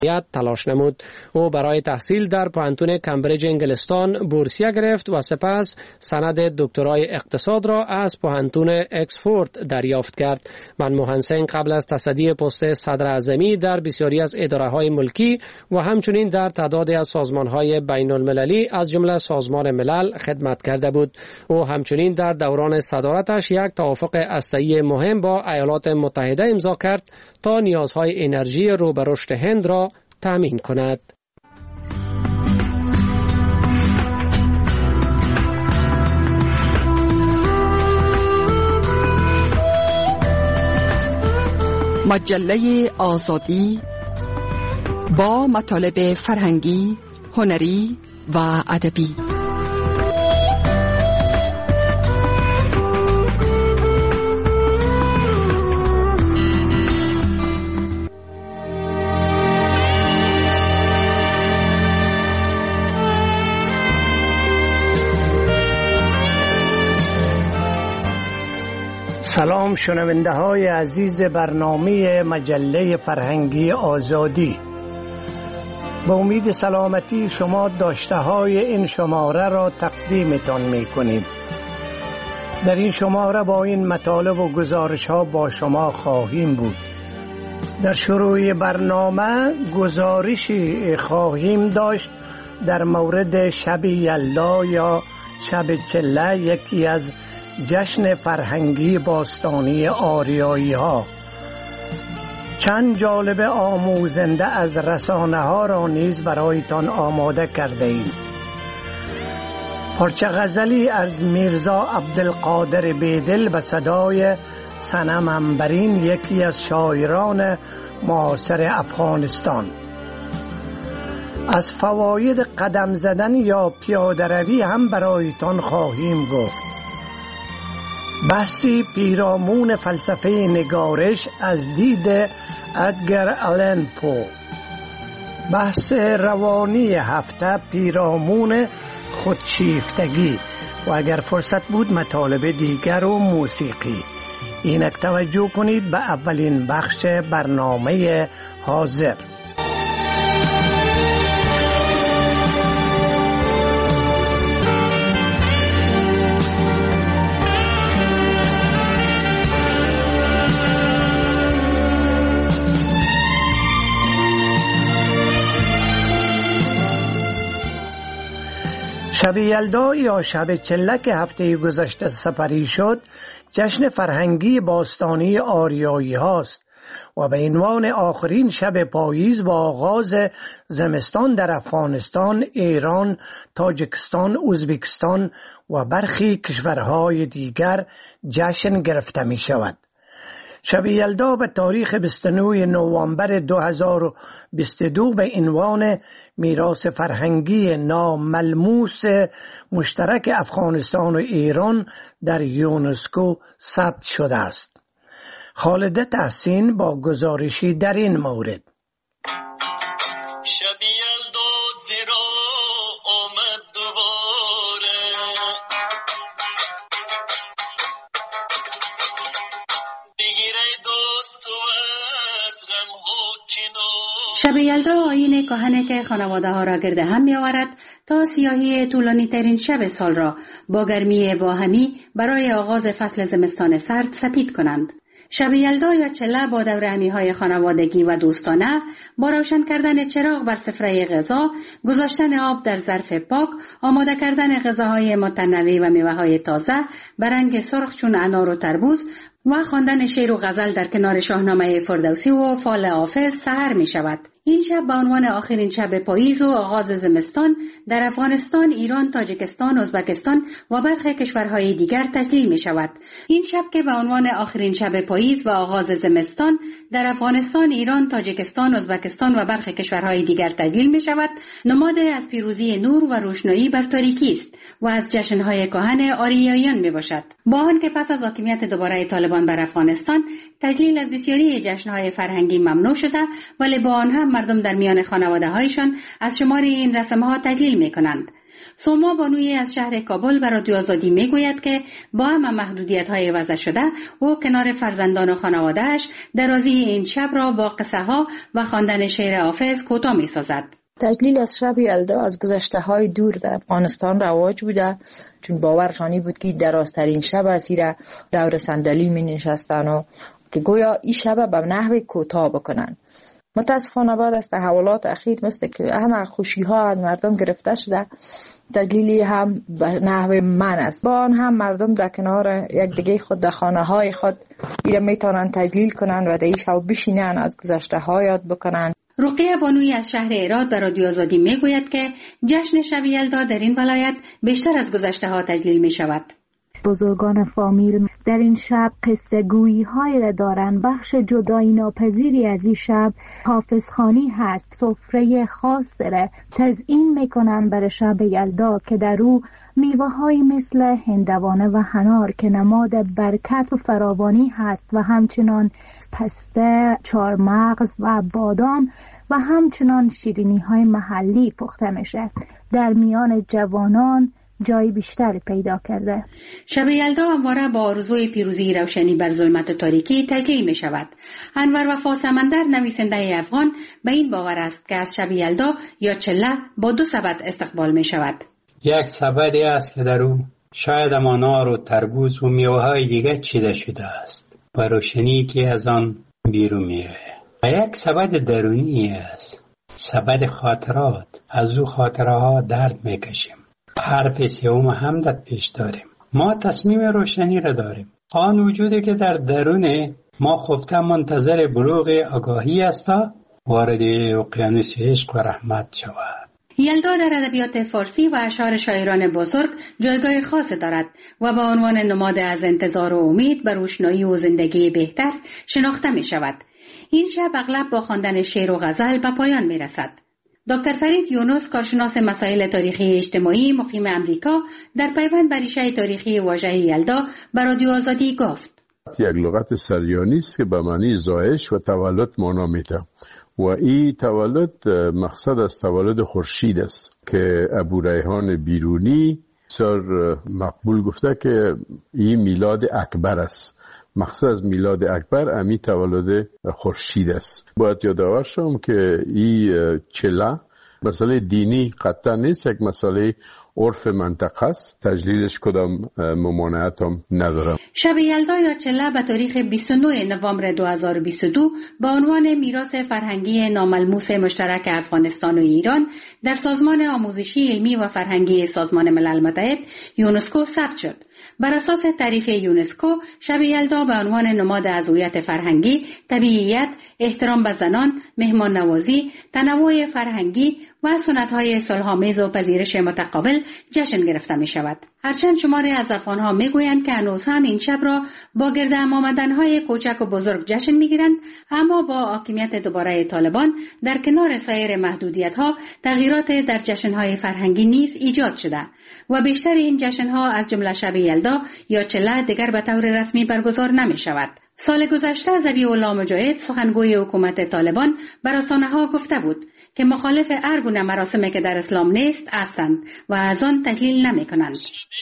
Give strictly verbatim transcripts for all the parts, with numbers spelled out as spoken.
تلاش نمود. او برای تحصیل در پانتون کمبریج انگلستان بورسیه گرفت و سپس سند دکترای اقتصاد را از پانتون اکسفورد دریافت کرد. منموهن سینگ قبل از تصدی پست صدر اعظمی در بسیاری از اداره‌های ملکی و همچنین در تعدادی از سازمان‌های بین‌المللی از جمله سازمان ملل خدمت کرده بود. او همچنین در دوران صدارتش یک توافق هسته‌ای مهم با ایالات متحده امضا کرد تا نیازهای انرژی رو به رشد هند را تامین کند. مجله آزادی با مطالب فرهنگی، هنری و ادبی. سلام شنونده های عزیز برنامه مجله فرهنگی آزادی. با امید سلامتی شما داشته های این شماره را تقدیمتان می کنیم. در این شماره با این مطالب و گزارش ها با شما خواهیم بود. در شروع برنامه گزارشی خواهیم داشت در مورد شب یلدا یا شب چله، یکی از جشن فرهنگی باستانی آریایی ها. چند جالب آموزنده از رسانه ها را نیز برایتان آماده کرده ایم. پارچه غزلی از میرزا عبدالقادر بیدل به صدای صنم عنبرین، یکی از شاعران معاصر افغانستان. از فواید قدم زدن یا پیاده روی هم برایتان خواهیم گفت. بحثی پیرامون فلسفه نگارش از دید ادگر آلن پو. بحث روانی هفته پیرامون خودشیفتگی و اگر فرصت بود مطالب دیگر و موسیقی. اینک توجه کنید به اولین بخش برنامه حاضر. شب یلدا یا شب چله که هفته گذشته سپری شد، جشن فرهنگی باستانی آریایی هاست و به عنوان آخرین شب پاییز با آغاز زمستان در افغانستان، ایران، تاجیکستان، ازبکستان و برخی کشورهای دیگر جشن گرفته می شود. شب یلدا به تاریخ بیست و نه نوامبر دو هزار و بیست و دو به عنوان میراث فرهنگی ناملموس مشترک افغانستان و ایران در یونسکو ثبت شده است. خالد تحسین با گزارشی در این مورد. شب یلدا زیرا آمد دوباره، شب یلدا آیین کهنه که خانواده ها را گرد هم می آورد تا سیاهی طولانی ترین شب سال را با گرمی واهمی برای آغاز فصل زمستان سرد سپید کنند. شب یلدا یا چله با دور همی های خانوادگی و دوستانه، با روشن کردن چراغ بر سفره غذا، گذاشتن آب در ظرف پاک، آماده کردن غذاهای متنوع و میوه های تازه به رنگ سرخ چون انار و تربوز و خواندن شعر و غزل در کنار شاهنامه فردوسی و فال حافظ سحر می شود. این شب به عنوان آخرین شب پاییز و آغاز زمستان در افغانستان، ایران، تاجیکستان، ازبکستان و برخی کشورهای دیگر تجلیل می شود. این شب که به عنوان آخرین شب پاییز و آغاز زمستان در افغانستان، ایران، تاجیکستان، ازبکستان و برخی کشورهای دیگر تجلیل می شود، نماد از پیروزی نور و روشنایی بر تاریکی است و از جشنهای کهن آریاییان می باشد. با آنکه پس از حاکمیت دوباره طالبان بر افغانستان، تجلیل از بسیاری جشنهای فرهنگی ممنوع شده، ولی با آن هم مردم در میان خانواده هایشان از شمار این رسم ها تجلیل می کنند. سوما بانوی از شهر کابل به رادیو آزادی میگوید که با همه محدودیت‌های وضع شده او کنار فرزندان و خانواده‌اش درازی این شب را با قصه ها و خواندن شعر حافظ کوتاه می‌سازد. تجلیل از شب یلدا از گذشته های دور در افغانستان رواج بوده، چون باورشانی بود که درازترین شب است. زیرا دور صندلی می نشستن و که گویا این شب به نحو کوتاه بکنن. متاسفانه بعد از تحولات اخیر مثل که همه خوشی ها از مردم گرفته شده، تجلیلی هم به نحو من است. با آن هم مردم در کنار یک دیگه خود در خانه های خود ایره میتونن تجلیل کنن و در این شب بشینن از گذشته ها یاد بکنن. رقیه بانوی از شهر هرات به رادیو آزادی میگوید که جشن شب یلدا در این ولایت بیشتر از گذشته ها تجلیل می شود. بزرگان فامیل در این شب قصه گویی های را دارند. بخش جدایی ناپذیری از این شب حافظخوانی هست. سفره خاص را تزیین میکنن برای شب یلدا که در او میوه های مثل هندوانه و حنار که نماد برکت و فراوانی هست و همچنان پسته، چارمغز و بادام و همچنان شیرینی های محلی پخته میشه. در میان جوانان جای بیشتری پیدا کرده. شب یلدا همواره با آرزوی پیروزی روشنی بر ظلمت و تاریکی تجلیل می شود. انور وفا سمندر نویسنده افغان به این باور است که از شب یلدا یا چله با دو سبد استقبال می شود. یک سبدی است که در او شاید انار و تربوز و میوه‌های دیگر چیده شده است و روشنی که از آن بیرون میآید. و یک سبد درونی است، سبد خاطرات. از او خاطره ها درد میکشیم. حرف سوم هم در پیش داریم. ما تصمیم روشنی را داریم. آن وجودی که در درون ما خفته منتظر بلوغ آگاهی است تا وارد اقیانوس عشق و رحمت شود. یلدا در ادبیات فارسی و اشعار شاعران بزرگ جایگاه خاص دارد و با عنوان نماد از انتظار و امید بر روشنایی و زندگی بهتر شناخته می شود. این شب اغلب با خواندن شعر و غزل به پایان می رسد. دکتر فرید یونس، کارشناس مسائل تاریخی اجتماعی مقیم امریکا، در پیوند بر ریشه تاریخی واژه یلدا به رادیو آزادی گفت: یک لغت سریانی است که به معنی زایش و تولد معنا میده و این تولد مقصد از تولد خورشید است که ابو ریحان بیرونی سر مقبول گفته که این میلاد اکبر است. مقصد از میلاد اکبر امی تولد خورشید است. باید یادآور شم که این چله مسئله دینی قطعا نیست، یک مسئله عرف منطقه است. تجلیلش کدام ممانعت هم ندارم. شب یلدا یا چله به تاریخ بیست و نه نوامبر دو هزار و بیست و دو با عنوان میراث فرهنگی ناملموس مشترک افغانستان و ایران در سازمان آموزشی علمی و فرهنگی سازمان ملل متحد یونسکو ثبت شد. بر اساس تعریف یونسکو، شب یلدا به عنوان نماد از هویت فرهنگی، طبیعیت، احترام به زنان، مهمان نوازی، تنوع فرهنگی و سنت‌های صلح‌آمیز و پذیرش متقابل جشن گرفته می شود. هرچند شماری از افغان‌ها می گویند که هنوز هم این شب را با گرد هم آمدن‌های کوچک و بزرگ جشن می گیرند، اما با حاکمیت دوباره طالبان در کنار سایر محدودیت‌ها تغییرات در جشن‌های فرهنگی نیز ایجاد شده و بیشتر این جشن‌ها از جمله شب یلدا یا چله دیگر به طور رسمی برگزار نمی شود. سال گذشته ذبیح الله مجاهد، سخنگوی حکومت طالبان، بر رسانه‌ها گفته بود که مخالف هر گونه مراسمی که در اسلام نیست هستند و از آن تحلیل نمی‌کنند.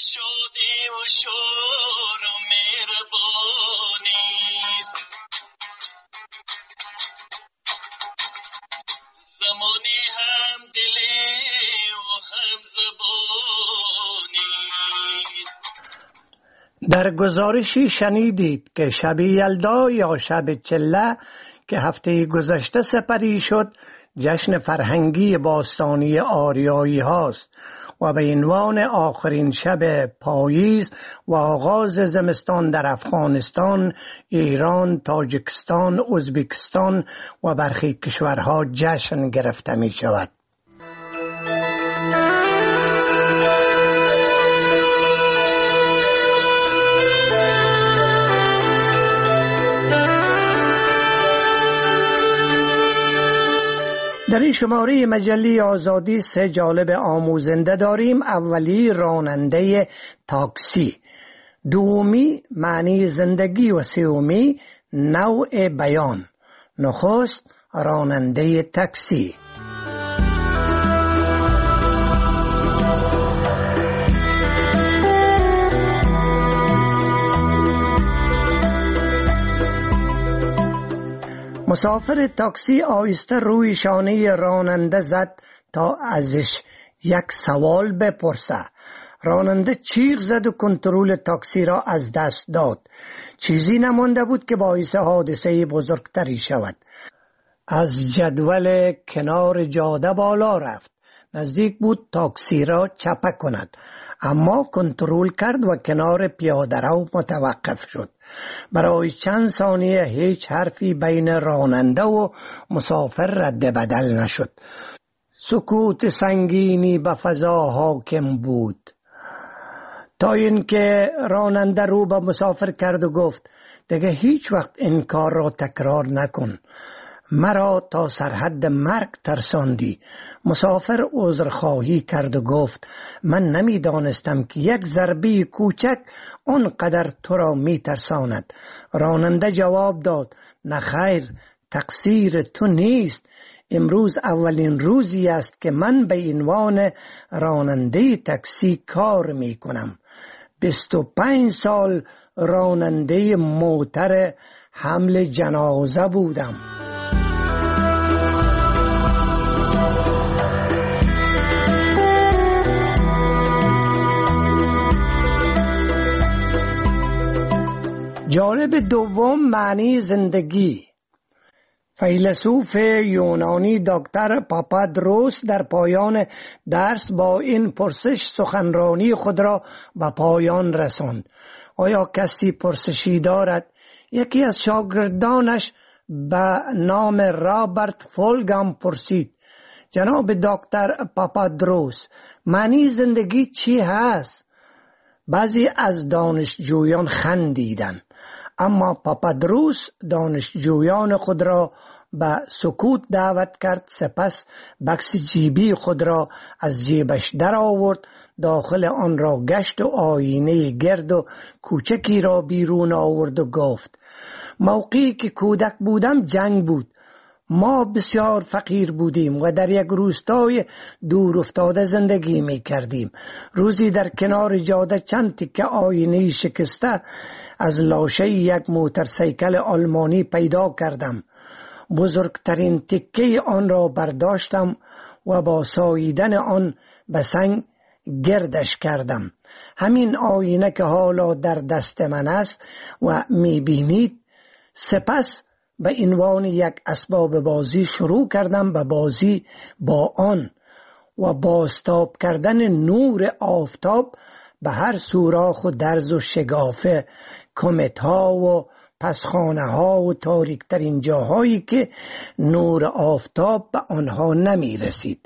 در گزارشی شنیدید که شب یلدا یا شب چله که هفته گذشته سپری شد جشن فرهنگی باستانی آریایی هاست و به عنوان آخرین شب پاییز و آغاز زمستان در افغانستان، ایران، تاجیکستان، ازبکستان و برخی کشورها جشن گرفته می شود. در این شماره مجله آزادی سه جالب آموزنده داریم. اولی راننده تاکسی، دومی معنی زندگی و سومی نوع بیان. نخست راننده تاکسی. مسافر تاکسی آهسته روی شانه راننده زد تا ازش یک سوال بپرسه. راننده چیغ زد و کنترل تاکسی را از دست داد. چیزی نمانده بود که باعث حادثه بزرگتری شود. از جدول کنار جاده بالا رفت. نزدیک بود تاکسی را چپه کند، اما کنترل کرد و کنار پیاده رو متوقف شد. برای چند ثانیه هیچ حرفی بین راننده و مسافر رد بدل نشد. سکوت سنگینی به فضا حاکم بود تا اینکه راننده رو به مسافر کرد و گفت دیگه هیچ وقت این کار را تکرار نکن. مرا تا سرحد مرگ ترساندی. مسافر عذرخواهی کرد و گفت من نمی دانستم که یک ضربه کوچک آنقدر تو را می ترساند. راننده جواب داد نه خیر، تقصیر تو نیست. امروز اولین روزی است که من به عنوان راننده تاکسی کار می کنم. بیست و پنج سال راننده موتر حمل جنازه بودم. جانب دوم، معنی زندگی. فیلسوف یونانی دکتر پاپادروس در پایان درس با این پرسش سخنرانی خود را به پایان رساند. آیا کسی پرسشی دارد؟ یکی از شاگردانش به نام رابرت فولگام پرسید جناب دکتر پاپادروس، معنی زندگی چی هست؟ بعضی از دانشجویان خندیدند، اما پاپادروس دانشجویان خود را به سکوت دعوت کرد. سپس بکس جیبی خود را از جیبش در آورد، داخل آن را گشت و آینه گرد و کوچکی را بیرون آورد و گفت موقعی که کودک بودم جنگ بود. ما بسیار فقیر بودیم و در یک روستای دور افتاده زندگی می کردیم. روزی در کنار جاده چند تکه آینه شکسته از لاشه یک موتورسیکل آلمانی پیدا کردم. بزرگترین تکه آن را برداشتم و با ساییدن آن به سنگ گردش کردم. همین آینه که حالا در دست من است و می بینید. سپس به عنوان یک اسباب بازی شروع کردم به بازی با آن و بازتاب کردن نور آفتاب به هر سوراخ و درز و شگافه، کمت ها و پسخانه ها و تاریک ترین جاهایی که نور آفتاب به آنها نمی رسید.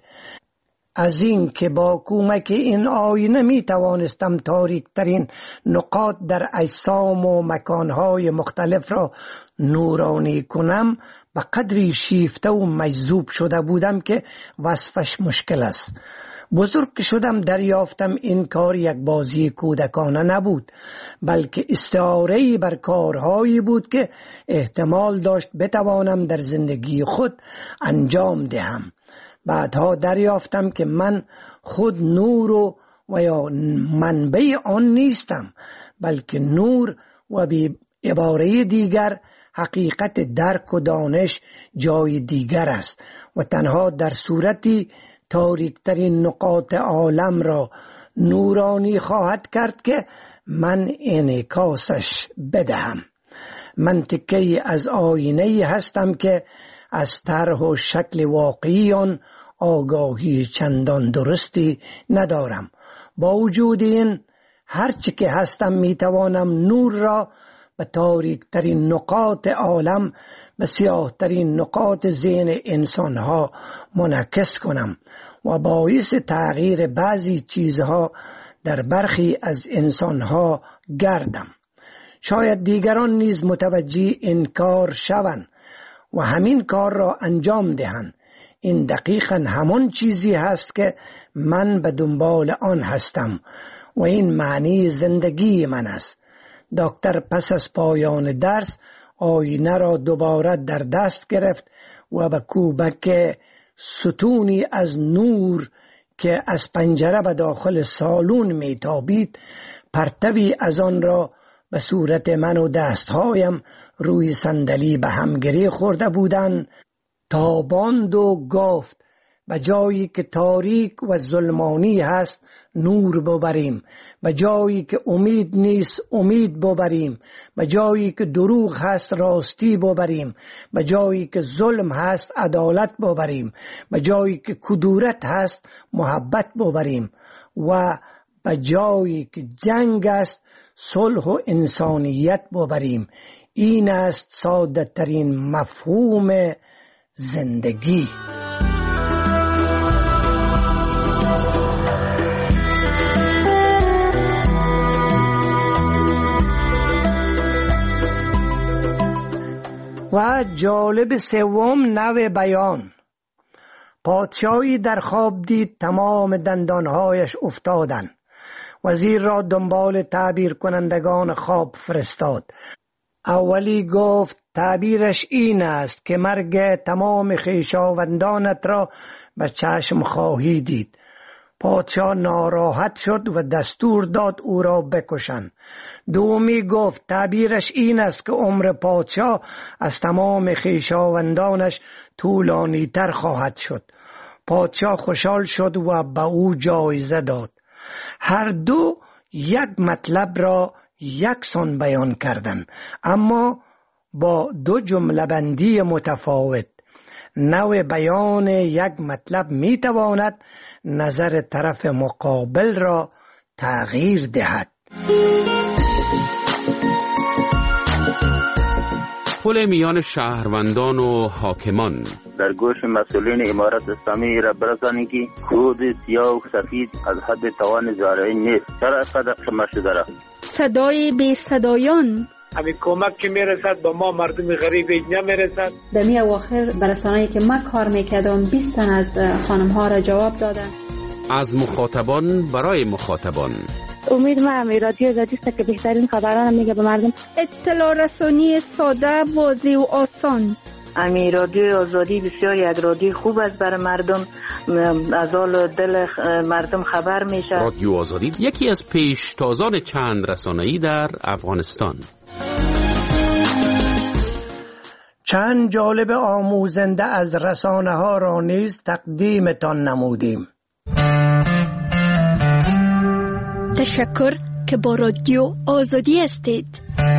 از این که با کمک این آینه می توانستم تاریک ترین نقاط در اجسام و مکانهای مختلف را نورانی کنم، به قدری شیفته و مجذوب شده بودم که وصفش مشکل است. بزرگ شدم دریافتم این کار یک بازی کودکانه نبود، بلکه استعاره‌ای بر کارهایی بود که احتمال داشت بتوانم در زندگی خود انجام دهم. بعدها دریافتم که من خود نور و, و یا منبع آن نیستم، بلکه نور و به عباره دیگر حقیقت درک و دانش جای دیگر است و تنها در صورتی تاریکترین نقاط عالم را نورانی خواهد کرد که من انعکاسش بدهم. من تکه‌ای از آینه هستم که از طرح و شکل واقعی آن آگاهی چندان درستی ندارم. با وجود این هرچه که هستم میتوانم نور را به تاریک ترین نقاط عالم، به سیاه ترین نقاط ذهن انسانها منعکس کنم و باعث تغییر بعضی چیزها در برخی از انسانها گردم. شاید دیگران نیز متوجه این کار شوند و همین کار را انجام دهند. این دقیقاً همان چیزی هست که من به دنبال آن هستم و این معنی زندگی من است. دکتر پس از پایان درس آینه را دوباره در دست گرفت و به کوبک ستونی از نور که از پنجره به داخل سالن میتابید پرتوی از آن را به صورت من و دستهایم روی صندلی به هم گره خورده بودند تا باند و گفت به جایی که تاریک و ظلمانی هست نور ببریم، به جایی که امید نیست امید ببریم، به جایی که دروغ هست راستی ببریم، به جایی که ظلم هست عدالت ببریم، به جایی که کدورت هست محبت ببریم و به جایی که جنگ است صلح و انسانیت ببریم. این است ساده ترین مفهوم زندگی. و جالب سوم نوع بیان. پادشاهی در خواب دید تمام دندانهایش افتادند. وزیر را دنبال تعبیر کنندگان خواب فرستاد. اولی گفت تعبیرش این است که مرگ تمام خویشاوندانت را به چشم خواهی دید. پادشاه ناراحت شد و دستور داد او را بکشند. دومی گفت تعبیرش این است که عمر پادشاه از تمام خویشاوندانش طولانی تر خواهد شد. پادشاه خوشحال شد و به او جایزه داد. هر دو یک مطلب را یکسان بیان کردند، اما با دو جمله بندی متفاوت. نوع بیان یک مطلب می تواند نظر طرف مقابل را تغییر دهد. پل میان شهروندان و حاکمان. در گوش مسئولین امارت اسلامی را برسانید که خود سیاه و سفید از حد توان زارعین نیست. چرا قدر شما شده را؟ صدای بی صدایان. همین کمک که میرسد با ما مردم غریب اینجا میرسد. دمی اواخر برسانه‌ای که ما کار میکردم بیست تن از خانم ها را جواب دادن. از مخاطبان برای مخاطبان. امید ما همی رادیو آزادی است که بهترین خبران میگه به مردم. اطلاع رسانی ساده، واضح و آسان. امی رادیو آزادی بسیار یک رادیو خوب است برای مردم، از حال دل مردم خبر میشه. رادیو آزادی یکی از پیشتازان چند رسانه‌ای در افغانستان. چند جالب آموزنده از رسانه ها را نیز تقدیمتان نمودیم. تشکر که با رادیو آزادی هستید.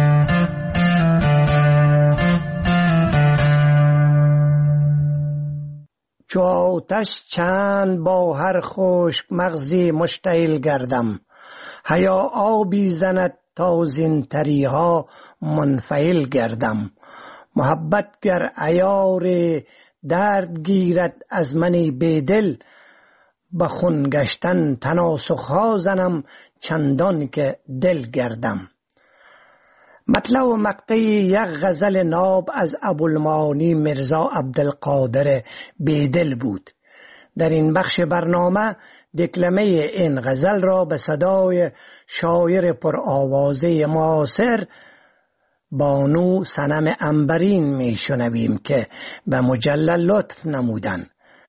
چو آتش چند با هر خشک مغزی مشتعل گردم، حیا آبی زند تا زین تریها منفعل گردم. محبت گر عیار درد گیرد از منی بیدل، به خون گشتن تناسخ زنم چندان که دل گردم. مطلع و مقطع یک غزل ناب از ابوالمعانی مرزا عبدالقادر بیدل بود. در این بخش برنامه دکلمه این غزل را به صدای شاعر پر آوازه معاصر بانو صنم عنبرین می شنویم که به مجلل لطف نمودند.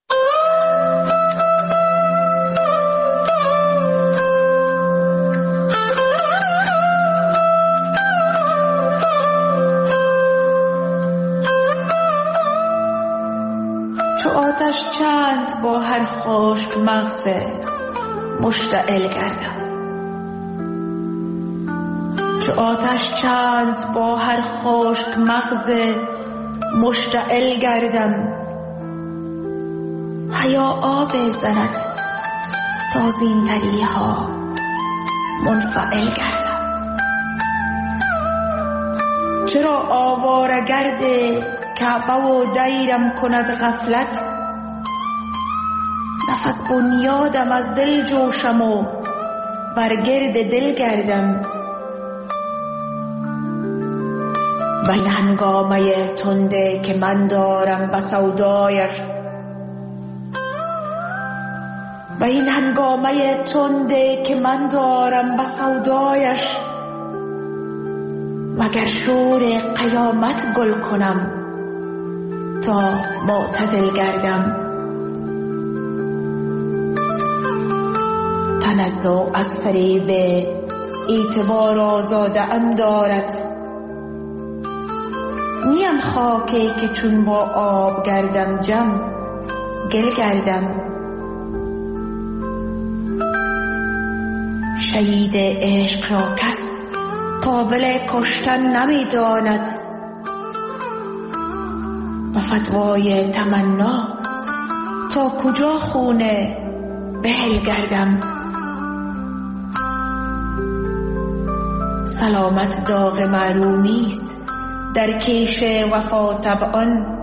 چو آتش چند با هر خشک مغز مشتعل گردم، چو آتش چند با هر خشک مغز مشتعل گردم. حیا آب زند تا زین تریها منفعل گردم. چرا آواره گرد کعبه و دیرم کند غفلت، نفس بنیادم از دل جوشم و بر گرد دل گردم. و این هنگامه تنده که من دارم به سودایش، و این هنگامه تنده که من دارم به سودایش، مگر شور قیامت گل کنم تا معتدل گردم. تنزع از فریب اعتبار آزاده ام دارد. نیم خاکی که چون با آب گردم جم گل گردم. شهید عشق را کس قابل کشتن نمی داند. به فتوای تمنا تا کجا خونه بهل گردم. سلامت داغ معلومی است در کیش وفا طبعان.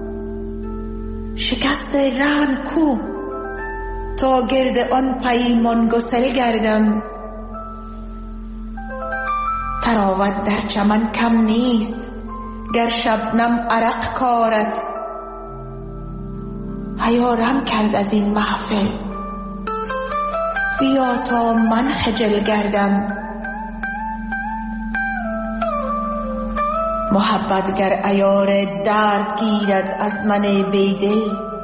شکست رحم کو تا گرد آن پیمان گسل گردم. تراوت در چمن کم نیست گر شبنم عرق کارد. حیارم کرد از این محفل بیا تا من خجل گردم. محبت گر عیار درد گیرد از من بیدل،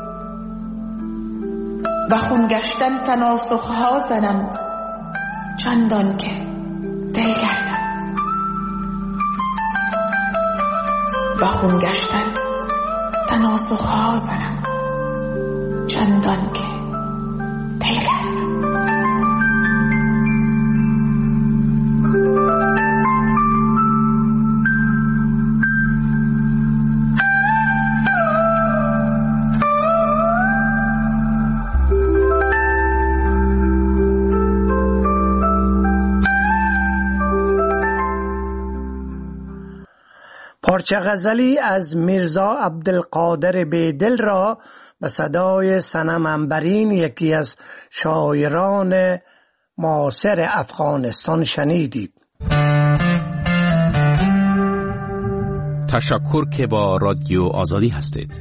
و خون گشتن تناسخ ها زنم چندان که دل گردم. و خون گشتن تناسخ ها زنم چندان که دل گردم. پارچه غزلی از میرزا عبدالقادر بیدل را به صدای صنم عنبرین، یکی از شاعران معاصر افغانستان شنیدید. تشکر که با رادیو آزادی هستید.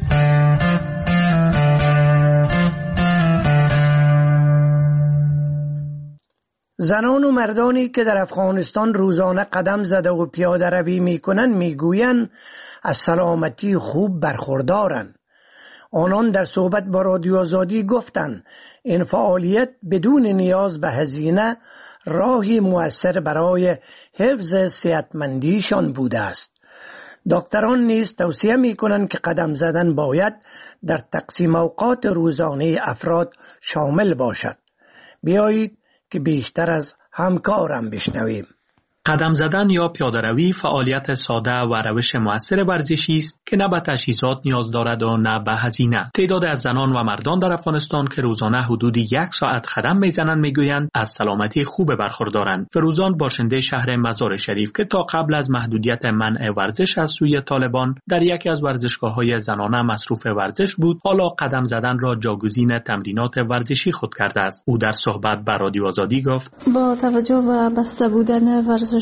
زنان و مردانی که در افغانستان روزانه قدم زده و پیاده روی می کنند می گویند از سلامتی خوب برخوردارند. آنان در صحبت با رادیو آزادی گفتند این فعالیت بدون نیاز به هزینه راهی مؤثر برای حفظ صحتمندیشان بوده است. دکتران نیز توصیه می کنند که قدم زدن باید در تقسیم اوقات روزانه افراد شامل باشد. بیایید که بیشتر از همکارم بشنویم. قدم زدن یا پیاده‌روی فعالیت ساده و روش مؤثر ورزشی است که نه به تجهیزات نیاز دارد و نه به هزینه. تعداد از زنان و مردان در افغانستان که روزانه حدود یک ساعت قدم میزنند میگویند از سلامتی خوب برخوردارند. فروزان باشنده شهر مزار شریف که تا قبل از محدودیت منع ورزش از سوی طالبان در یکی از ورزشگاه‌های زنانه مصروف ورزش بود، حالا قدم زدن را جاگزین تمرینات ورزشی خود کرده است. او در صحبت با رادیو آزادی گفت: با توجه و بسته بودن ورزشگاه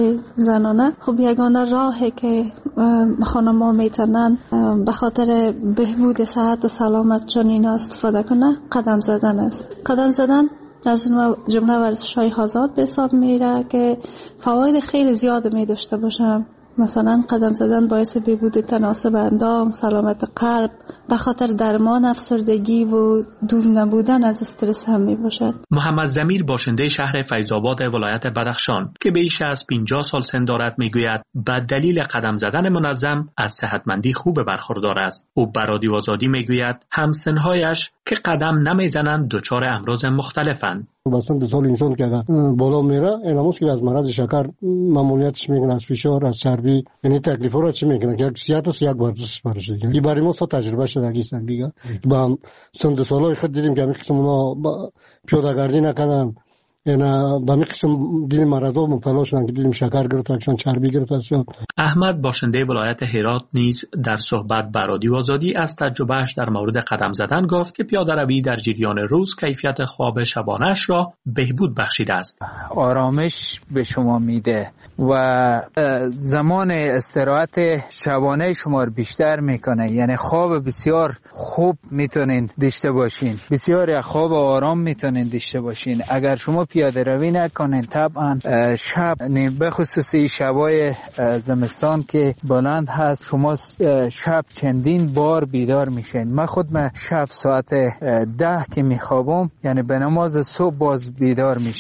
زنانه خب یگانه راهی که خانم‌ها میتونن به خاطر بهبود صحت و سلامتشان اینا استفاده کنه قدم زدن است. قدم زدن از جمله ورزش‌های آزاد به حساب میره که فواید خیلی زیاد می داشته باشه. مثلا قدم زدن باعث بهبود تناسب اندام، سلامت قلب، به خاطر درمان افسردگی و دور نبودن از استرس هم می باشد. محمد ضمیر باشنده شهر فیض‌آباد ولایت بدخشان که بیش از پنجاه سال سن دارد میگوید به دلیل قدم زدن منظم از صحتمندی خوب برخوردار است. او به رادیو آزادی میگوید همسن‌هایش که قدم نمیزنند دچار امراض مختلفند. بسان دو سال انسان که بالا میره اینموز که از مرض شکر ممنوعیتش میکنه، از فشار، از چربی، یعنی تکلیف را چی میکنه که یک سیاحت است یک ورزش برشه. این برای ما سو تجربه شده گیست دیگه. با سن دو سالای خود دیدیم که همین قسم اونا پیاده‌گردی نکنن، اینا با همین قسم دیدیم مرضا مبتلا شدن که دیدیم شکر گرفتن، چربی گرفتن. احمد باشنده ولایت هرات نیز در صحبت با رادیو آزادی از تجربهش در مورد قدم زدن گفت که پیاده‌روی در جریان روز کیفیت خواب شبانه‌اش را بهبود بخشیده است. آرامش به شما میده و زمان استراحت شبانه شما رو بیشتر میکنه، یعنی خواب بسیار خوب میتونین داشته باشین، بسیار خواب آرام میتونین داشته باشین. اگر شما پیاده روی نکنین طبعا شب، به خصوصی شبای زمستان که بلند هست، شما شب چندین بار بیدار میشین. من خود من شب ساعت ده که میخوابم، یعنی به نماز صبح باز بیدار میشم.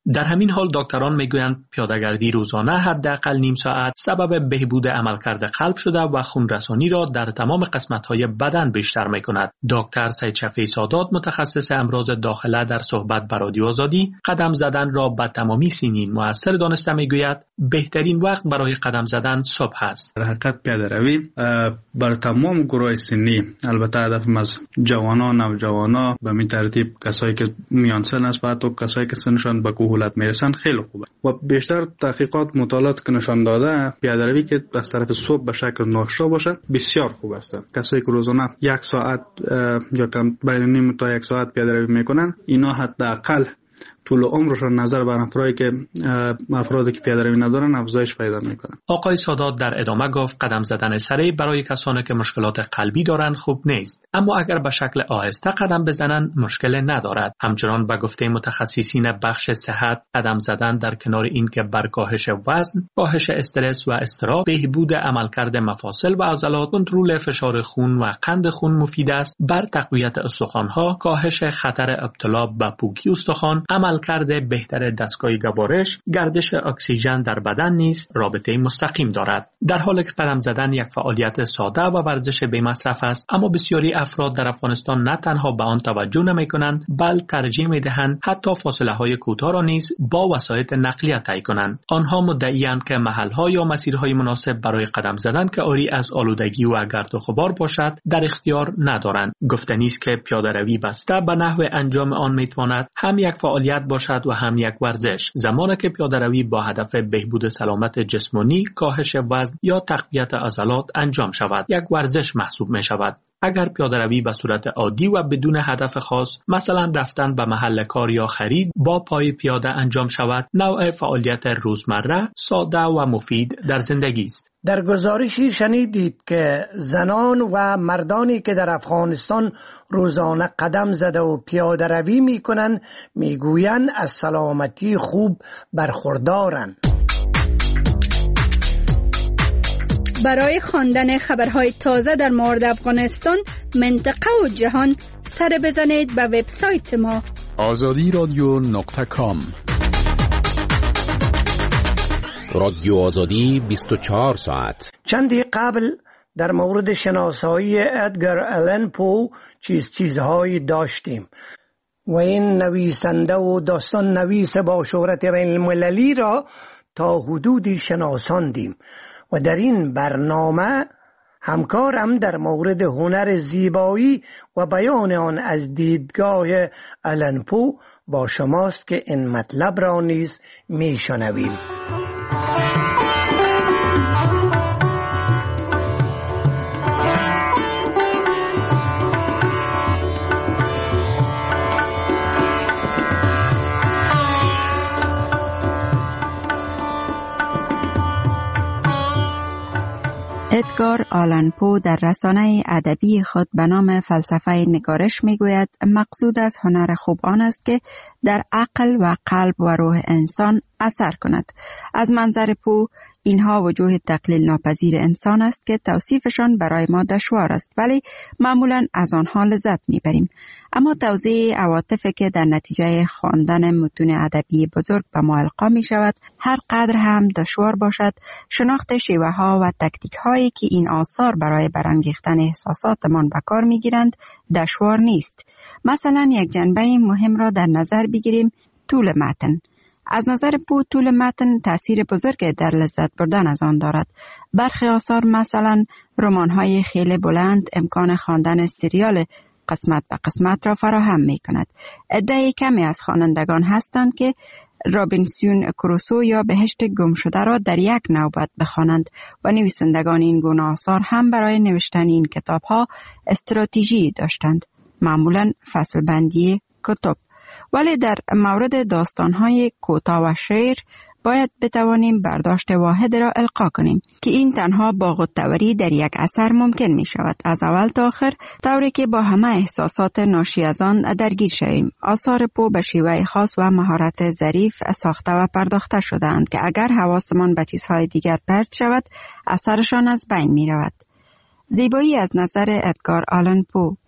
در همین حال دکتران میگویند پیاده‌گردی روزانه حداقل نیم ساعت سبب بهبود عملکرد قلب شده و خون رسانی را در تمام قسمت‌های بدن بیشتر می‌کند. دکتر سید شفیع سادات متخصص امراض داخله در صحبت با رادیو آزادی قدم زدن را به تمامی سنین مؤثر دانسته میگوید بهترین وقت برای قدم زدن صبح است. در حقیقت پیاده‌روی بر تمام گروه سنی، البته هدف از جوانان و نوجوانان به می ترتیب کسایی که میان سن است و حتی کسایی که سنشان به کهولت میرسن خیلی خوبه و بیشتر تحقیقات مطالعات که نشان داده پیاده‌روی که از طرف صبح به شکل ناشتا باشه بسیار خوب است. کسایی که روزانه یک ساعت یا کم بین نیم تا یک ساعت پیاده‌روی میکنن اینا حداقل طول عمرشان نظر بر افرادی که افرادی که پیاده‌روی ندارن افزایش پیدا میکنن. آقای سادات در ادامه گفت قدم زدن سریع برای کسانی که مشکلات قلبی دارند خوب نیست، اما اگر به شکل آهسته قدم بزنند مشکل ندارد. همچنان به گفته متخصصین بخش صحت قدم زدن در کنار این که بر کاهش وزن، کاهش استرس و اضطراب، بهبود عملکرد مفاصل و عضلات، کنترل فشار خون و قند خون مفید است. بر تقویت استخوان‌ها، کاهش خطر ابتلا به پوکی استخوان، عملکرد بهتر دستگاه گوارش، گردش اکسیژن در بدن نیز رابطه مستقیم دارد. در حالی که قدم زدن یک فعالیت ساده و ورزش بی مصرف است، اما بسیاری افراد در افغانستان نه تنها به آن توجه نمی‌کنند، بلکه ترجیح می‌دهند حتی فاصله‌های کوتاه را نیز با وسایل نقلیه طی کنند. آنها مدعی‌اند که محل‌ها یا مسیرهای مناسب برای قدم زدن که عاری از آلودگی و گرد و غبار باشد در اختیار ندارند. گفتنی است که پیاده‌روی بسته به نحو انجام آن می‌تواند هم یک فعالیت باشد و هم یک ورزش. زمانی که پیاده‌روی با هدف بهبود سلامت جسمانی، کاهش وزن یا تقویت عضلات انجام شود، یک ورزش محسوب می شود. اگر پیاده‌روی به صورت عادی و بدون هدف خاص، مثلا رفتن به محل کار یا خرید، با پای پیاده انجام شود، نوع فعالیت روزمره، ساده و مفید در زندگی است. در گزارشی شنیدید که زنان و مردانی که در افغانستان روزانه قدم زده و پیاده روی می کنند می گویند از سلامتی خوب برخوردارند. برای خواندن خبرهای تازه در مورد افغانستان، منطقه و جهان سر بزنید به وبسایت ما آزادی رادیو نقطه کام. رادیو آزادی بیست و چهار ساعت. چندی قبل در مورد شناسایی ادگر آلن پو چیز چیزهایی داشتیم و این نویسنده و داستان نویس با شهرت بین المللی را تا حدودی شناساندیم و در این برنامه همکارم در مورد هنر زیبایی و بیان آن از دیدگاه آلن پو با شماست که این مطلب را نیز میشنویم. ادگار آلن پو در رسانه ادبی خود به نام فلسفه نگارش میگوید مقصود از هنر خوب آن است که در عقل و قلب و روح انسان اثر کند. از منظر پو اینها وجوه تقلیل ناپذیر انسان است که توصیفشان برای ما دشوار است، ولی معمولا از آنها لذت میبریم. اما توضیح عواطفی که در نتیجه خواندن متون ادبی بزرگ به ما القا می شود هر قدر هم دشوار باشد، شناخت شیوه ها و تکتیک هایی که این آثار برای برانگیختن احساساتمان به کار می گیرند دشوار نیست. مثلا یک جنبه مهم را در نظر بگیریم، طول متن. از نظر پو طول متن تأثیر بزرگ در لذت بردن از آن دارد. برخی آثار مثلا رمان‌های خیلی بلند امکان خواندن سریال قسمت به قسمت را فراهم می کند. عده کمی از خوانندگان هستند که رابینسون کروسو یا بهشت گم شده را در یک نوبت بخوانند و نویسندگان این گونه آثار هم برای نوشتن این کتاب‌ها استراتژی داشتند، معمولاً فصل بندی کتب. ولی در مورد داستان‌های کوتاه و شعر باید بتوانیم برداشت واحد را القا کنیم که این تنها با غوطه‌وری در یک اثر ممکن می شود، از اول تا آخر، طوری که با همه احساسات ناشی از آن درگیر شویم. آثار پو به شیوه خاص و مهارت ظریف ساخته و پرداخته شده‌اند که اگر حواسمان به چیزهای دیگر پرت شود اثرشان از بین می رود. زیبایی از نظر ادگار آلن پو.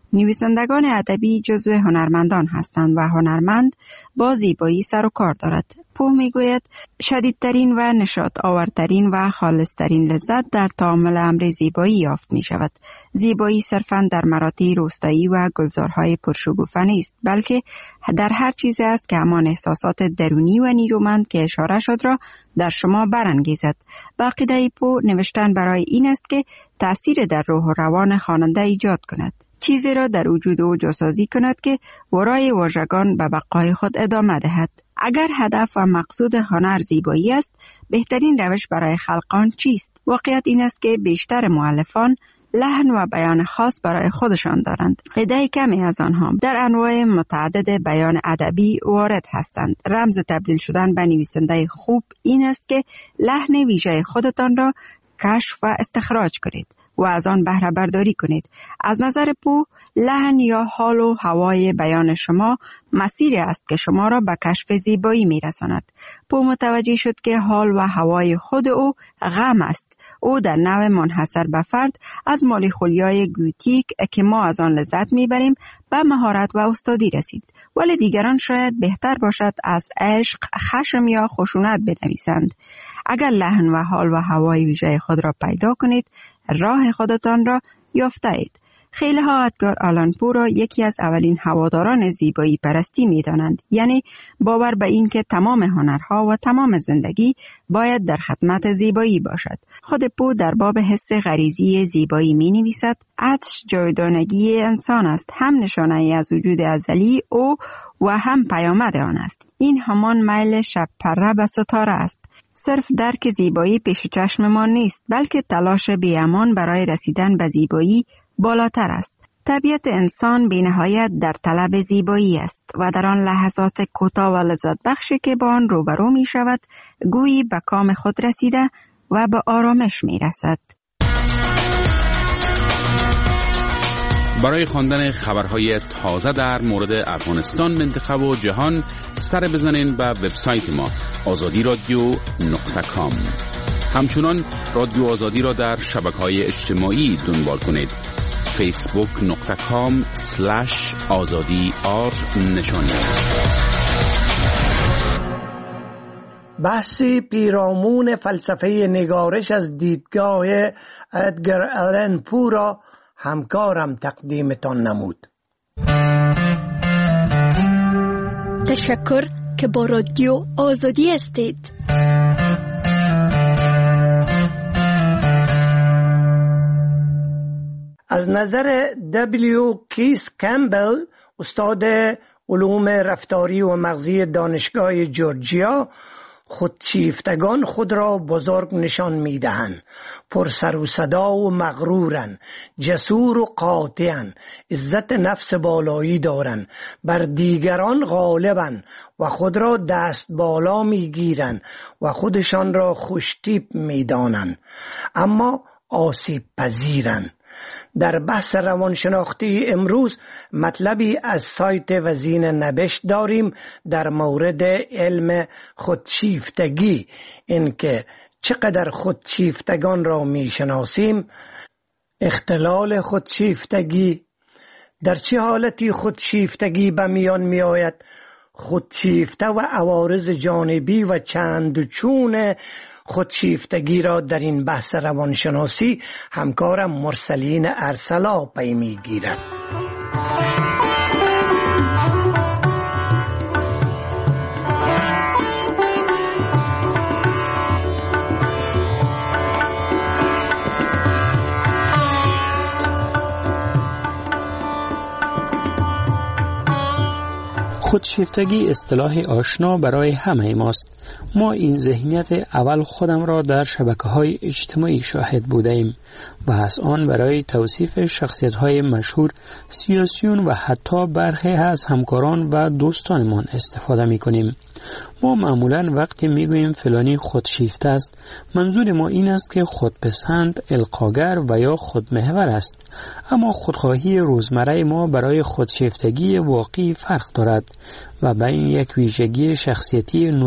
نویسندگان ادبی جزو هنرمندان هستند و هنرمند با زیبایی سر و کار دارد. پو میگوید شدیدترین و نشاط آورترین و خالصترین لذت در تعامل امر زیبایی یافت می شود. زیبایی صرفاً در مراتع روستایی و گلزارهای پرشکوفه نیست، بلکه در هر چیزی است که همان احساسات درونی و نیرومند که اشاره شد را در شما برانگیزد. با عقیده پو نوشتن برای این است که تأثیر در روح و روان خواننده ایجاد کند، چیزی را در وجود او جاسازی کند که ورای واژگان به بقای خود ادامه دهد. اگر هدف و مقصود هنر زیبایی است، بهترین روش برای خلقان چیست؟ واقعیت این است که بیشتر مؤلفان لحن و بیان خاص برای خودشان دارند. عده کمی از آنها در انواع متعدد بیان ادبی وارد هستند. رمز تبدیل شدن به نویسنده خوب این است که لحن ویژه خودتان را کشف و استخراج کنید و از آن بهره برداری کنید. از نظر پو، لحن یا حال و هوای بیان شما مسیری است که شما را به کشف زیبایی میرساند. پو متوجه شد که حال و هوای خود او غم است. او در نوع منحصر به فرد از مالیخولیای گوتیک که ما از آن لذت میبریم به مهارت و استادی رسید. ولی دیگران شاید بهتر باشد از عشق، خشم یا خشونت بنویسند. اگر لحن و حال و هوای ویژه خود را پیدا کنید، راه خودتان را یافته اید. خیلی ها ادگار آلان پو را یکی از اولین هواداران زیبایی پرستی می دانند، یعنی باور به این که تمام هنرها و تمام زندگی باید در خدمت زیبایی باشد. خود پو در باب حس غریزی زیبایی می نویسد: عطش جاودانگی انسان است، هم نشانه ای از وجود ازلی او و هم پیامد آن است. این همان میل شب پره به ستاره است. صرف درک زیبایی پیش چشم ما نیست، بلکه تلاش بی‌امان برای رسیدن به زیبایی بالاتر است. طبیعت انسان بی نهایت در طلب زیبایی است و در آن لحظات کوتاه و لذت بخشی که با آن روبرو می شود، گویی به کام خود رسیده و به آرامش می رسد. برای خواندن خبرهای تازه در مورد افغانستان، منطقه و جهان سر بزنین به وبسایت ما آزادی رادیو نقطه کام. همچنان رادیو آزادی را در شبکه‌های اجتماعی دنبال کنید: فیسبوک نقطه کام سلش آزادی آر نشانی. بحثی پیرامون فلسفه نگارش از دیدگاه ادگر آلن پو را همکارم تقدیمتان نمود. تشکر که با رادیو آزادی هستید. از نظر دبلیو کیس کمبل، استاد علوم رفتاری و مغزی دانشگاه جورجیا، خودشیفتگان خود را بزرگ نشان می‌دهند، پر سر و صدا و مغرورن، جسور و قاطعن، عزت نفس بالایی دارن، بر دیگران غالبن و خود را دست بالا می‌گیرن و خودشان را خوشتیپ می‌دانند، اما آسیب پذیرن. در بحث روانشناختی امروز مطلبی از سایت وزین نبشت داریم در مورد علم خودشیفتگی، اینکه چقدر خودشیفتگان را میشناسیم، اختلال خودشیفتگی، در چه حالتی خودشیفتگی به میان می آید، خودشیفته و عوارض جانبی و چند و چون خودشیفتگی را در این بحث روانشناسی همکارم مرسلین ارسلا پی می‌گیرد. خودشیفتگی اصطلاح آشنا برای همه ماست. ما این ذهنیت اول خودم را در شبکه‌های اجتماعی شاهد بودیم و از آن برای توصیف شخصیت‌های مشهور، سیاسیون و حتی برخی از همکاران و دوستانمان استفاده می‌کنیم. ما معمولاً وقتی میگوییم فلانی خودشیفته است، منظور ما این است که خودپسند، القاگر و یا خودمحور است. اما خودخواهی روزمره ما برای خودشیفتگی واقعی فرق دارد و بین یک ویژگی شخصیتی نرمال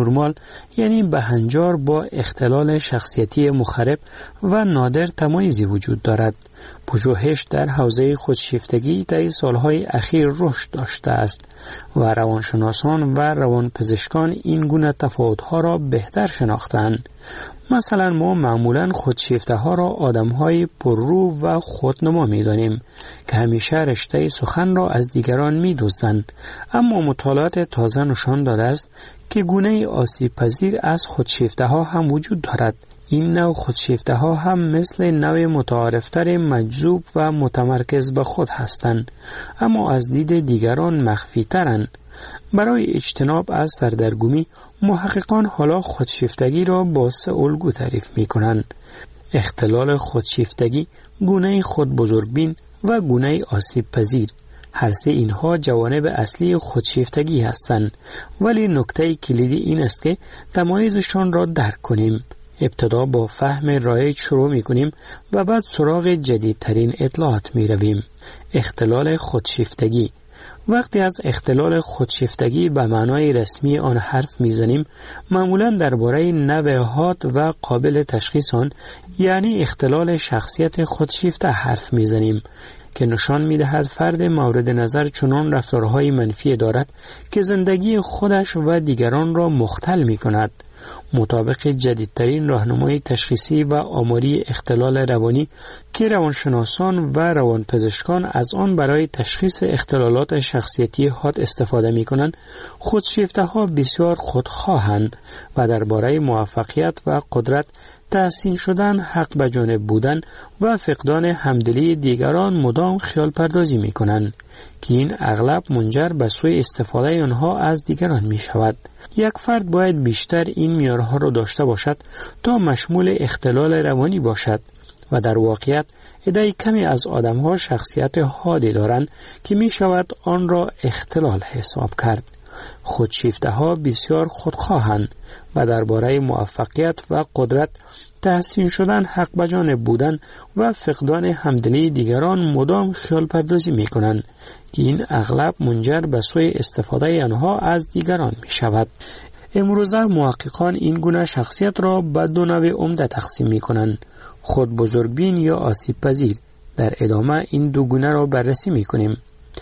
یعنی بهنجار با اختلال شخصیتی مخرب و نادر تمایزی وجود دارد. پژوهش در حوزه خودشیفتگی در سالهای اخیر رشد داشته است و روانشناسان و روانپزشکان این گونه تفاوت‌ها را بهتر شناختند. مثلا ما معمولا خودشیفته ها را آدم های پررو و خودنما می دانیم که همیشه رشته سخن را از دیگران می دزدند، اما مطالعات تازه نشان داده است که گونه آسیب پذیر از خودشیفته ها هم وجود دارد. این نوع خودشیفته ها هم مثل نوع متعارفتر مجذوب و متمرکز به خود هستند، اما از دید دیگران مخفی ترند. برای اجتناب از سردرگمی محققان حالا خودشیفتگی را با سه الگو تعریف می کنند: اختلال خودشیفتگی، گونه خود بزرگبین و گونه آسیب پذیر. هر سه اینها جوانب اصلی خودشیفتگی هستند، ولی نکته کلیدی این است که تمایزشان را درک کنیم. ابتدا با فهم رایج شروع می کنیم و بعد سراغ جدیدترین اطلاعات می رویم. اختلال خودشیفتگی. وقتی از اختلال خودشیفتگی به معنای رسمی آن حرف میزنیم، معمولاً درباره نوع‌هات و قابل تشخیص آن، یعنی اختلال شخصیت خودشیفته حرف میزنیم که نشان میدهد فرد مورد نظر چنان رفتارهای منفی دارد که زندگی خودش و دیگران را مختل میکند. مطابق جدیدترین راهنمای تشخیصی و آماری اختلال روانی که روانشناسان و روانپزشکان از آن برای تشخیص اختلالات شخصیتی حاد استفاده می کنند، خودشیفته ها بسیار خودخواهند و درباره موفقیت و قدرت، تحسین شدن، حق به جانب بودن و فقدان همدلی دیگران مدام خیال پردازی می کنند که این اغلب منجر به سوء استفاده آنها از دیگران می شود. یک فرد باید بیشتر این معیارها را داشته باشد تا مشمول اختلال روانی باشد و در واقعیت عده کمی از آدمها شخصیت حادی دارند که می شود آن را اختلال حساب کرد. خودشیفته ها بسیار خودخواهند و درباره موفقیت و قدرت، تحسین شدن، حق به جانب بودن و فقدان همدلی دیگران مدام خیال پردازی می کنند که این اغلب منجر به سوء استفاده آنها از دیگران می شود. امروزه محققان این گونه شخصیت را به دو نوع عمده تقسیم می کنند: خود بزرگبین یا آسیب پذیر. در ادامه این دو گونه را بررسی می کنیم.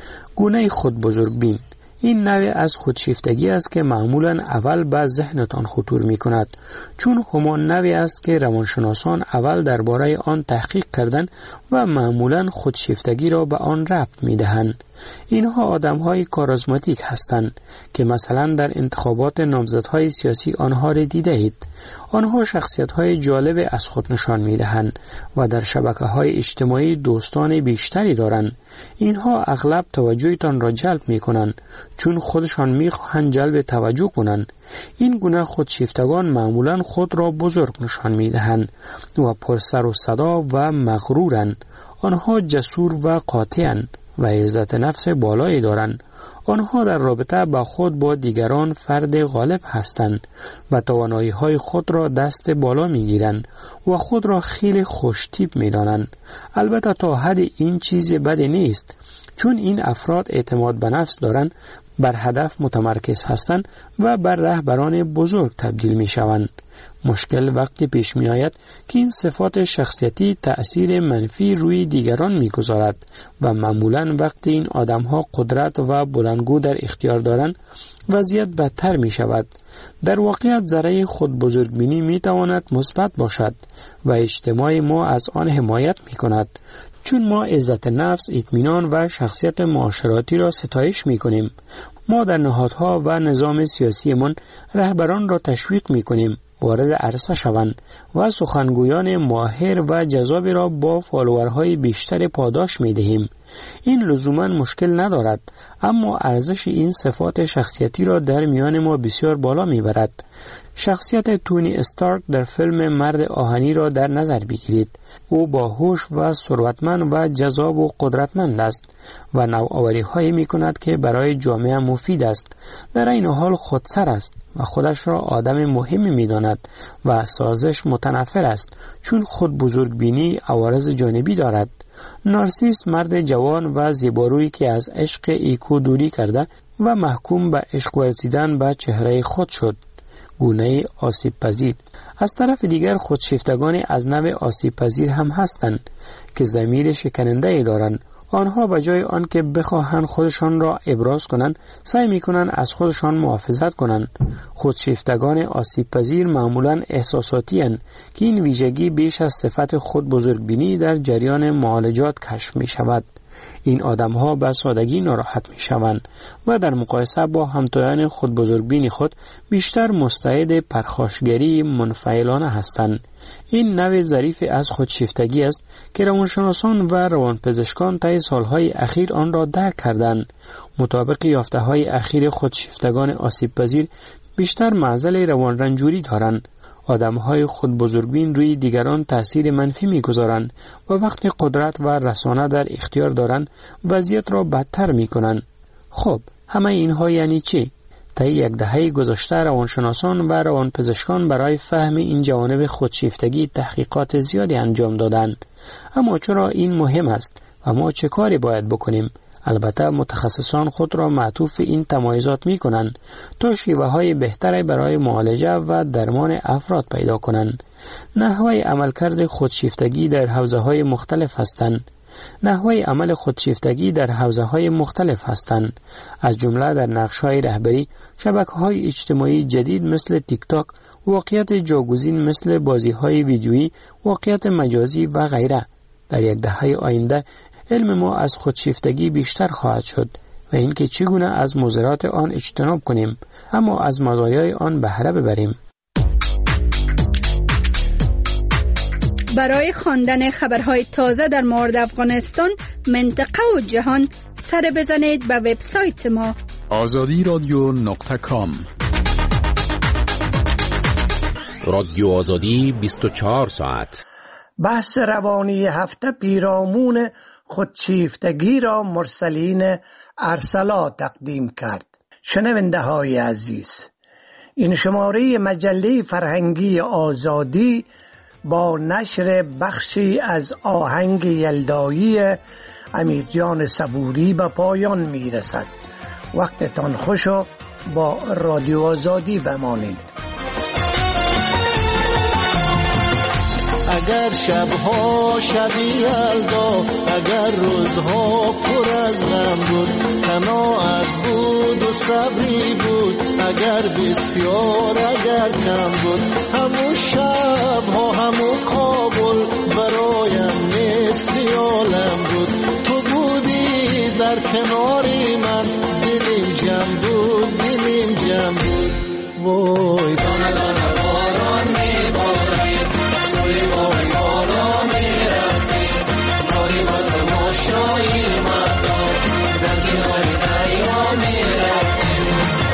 گونه خود بزرگبین این نوع از خودشیفتگی است که معمولاً اول به ذهنتان خطور می کند، چون همان نوعی است که روانشناسان اول درباره آن تحقیق کردند و معمولاً خودشیفتگی را به آن ربط می دهند. اینها آدم‌های کاریزماتیک هستند که مثلا در انتخابات نامزدهای سیاسی آنها را دیده اید. آنها شخصیت‌های جالب از خود نشان می‌دهند و در شبکه‌های اجتماعی دوستان بیشتری دارند. اینها اغلب توجهتان را جلب می‌کنند چون خودشان می‌خواهند جلب توجه کنند. این گونه خودشیفتگان معمولاً خود را بزرگ نشان می‌دهند و پرسر و صدا و مغرورند. آنها جسور و قاطعند و عزت نفس بالایی دارند. آنها در رابطه با خود با دیگران فرد غالب هستند و توانایی‌های خود را دست بالا می‌گیرند و خود را خیلی خوش‌تیپ می‌دانند. البته تا حد این چیز بدی نیست، چون این افراد اعتماد به نفس دارند، بر هدف متمرکز هستند و بر رهبران بزرگ تبدیل می‌شوند. مشکل وقتی پیش می آید که این صفات شخصیتی تأثیر منفی روی دیگران می گذارد و معمولاً وقتی این آدم ها قدرت و بلندگو در اختیار دارند وضعیت بدتر می شود. در واقعیت ذره خود بزرگبینی می تواند مثبت باشد و اجتماع ما از آن حمایت می کند، چون ما عزت نفس، اطمینان و شخصیت معاشراتی را ستایش می کنیم. ما در نهادها و نظام سیاسی من رهبران را تشویق می کنیم وارد عرصه شوند و سخنگویان ماهر و جذابی را با فالوورهای بیشتر پاداش می دهیم. این لزوما مشکل ندارد، اما ارزش این صفات شخصیتی را در میان ما بسیار بالا می برد. شخصیت تونی استارک در فیلم مرد آهنی را در نظر بگیرید. او با هوش و ثروتمند و جذاب و قدرتمند است و نوآوری هایی می کند که برای جامعه مفید است. در این حال خودسر است و خودش را آدم مهمی می داند و سازش متنفر است، چون خود بزرگبینی عوارض جانبی دارد. نارسیس مرد جوان و زیبارویی که از عشق ایکو دوری کرده و محکوم به عشق ورزیدن به چهره خود شد. گونه آسیب پذیر. از طرف دیگر خودشیفتگان از نوع آسیب پذیر هم هستند که ضمیر شکننده دارند. آنها به جای آن که بخواهند خودشان را ابراز کنند، سعی می‌کنند از خودشان محافظت کنند. خودشیفتگان آسیب پذیر معمولاً احساساتی اند که این ویژگی بیش از صفت خود بزرگبینی در جریان معالجات کشف می شود. این آدم‌ها به سادگی ناراحت می‌شوند و در مقایسه با همتایان خود بزرگبین خود بیشتر مستعد پرخاشگری منفعلانه هستند. این نوع ظریف از خودشیفتگی است که روانشناسان و روانپزشکان طی سالهای اخیر آن را درک کردند. مطابق یافته‌های اخیر خودشیفتگان آسیب پذیر بیشتر معضل روان رنجوری دارند. آدم‌های خود بزرگبین روی دیگران تأثیر منفی می‌گذارند و وقتی قدرت و رسانه در اختیار دارند وضعیت را بدتر می‌کنند. خب همه اینها یعنی چی؟ طی یک دهه گذشته روانشناسان و روانپزشکان برای فهم این جوانب خودشیفتگی تحقیقات زیادی انجام دادند. اما چرا این مهم است و ما چه کاری باید بکنیم؟ البته متخصصان خود را معطوف این تمایزات می کنند تا شیوه های بهتری برای معالجه و درمان افراد پیدا کنند. نحوه عملکرد خودشیفتگی در حوزه های مختلف هستند. نحوه عمل خودشیفتگی در حوزه های مختلف هستند. از جمله در نقش های رهبری، شبکه های اجتماعی جدید مثل تیک تاک، واقعیت جاگزین مثل بازی های ویدیویی، واقعیت مجازی و غیره. در یک دهه آینده علم ما از خودشیفتگی بیشتر خواهد شد و اینکه چگونه از مضرات آن اجتناب کنیم اما از مزایای آن بهره ببریم. برای خواندن خبرهای تازه در مورد افغانستان، منطقه و جهان سر بزنید به وبسایت ما آزادی رادیو نقطه کام. رادیو آزادی بیست و چهار ساعت. بحث روانی هفته پیرامون خودشیفتگی را مرسلین ارسلا تقدیم کرد. شنونده های عزیز، این شماره مجله فرهنگی آزادی با نشر بخشی از آهنگ یلدایی امیرجان صبوری به پایان می رسد. وقتتان خوش و با رادیو آزادی بمانید. اگر شبها شبی یلدا، اگر روزها پر از غم بود، قناعت بود و صبری بود، اگر بسیار اگر کم بود، همون شبها همون کابل برایم نصف عالم بود. تو بودی در کناری من، دلیم جمع بود دلیم جمع بود. وای دانه دانه باران می بارید، توی بای بالا می رفتیم، ناری و تماشایی مردم در کنار دریا می رفتیم.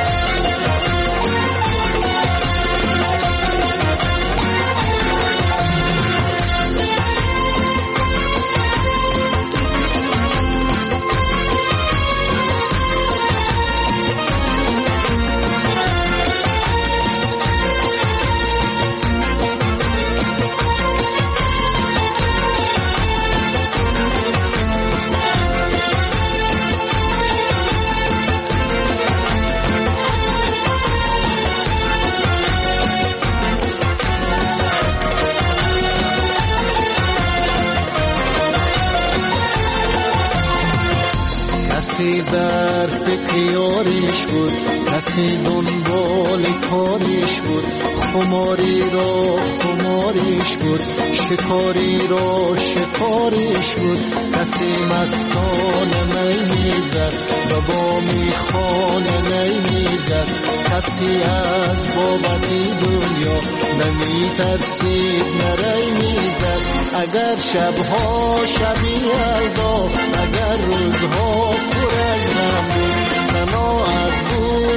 کسی در فکر یاریش بود، کسی دنبال کاریش بود، خماری را خماریش بود، شکاری را شکاریش بود. کسی مستانه می میزد و با میخانه نی میزد، کسی از بابتی دنیا نمی ترسید نری میزد. اگر شبها شبی یلدا، اگر روزها پر از غم بود، قناعت بود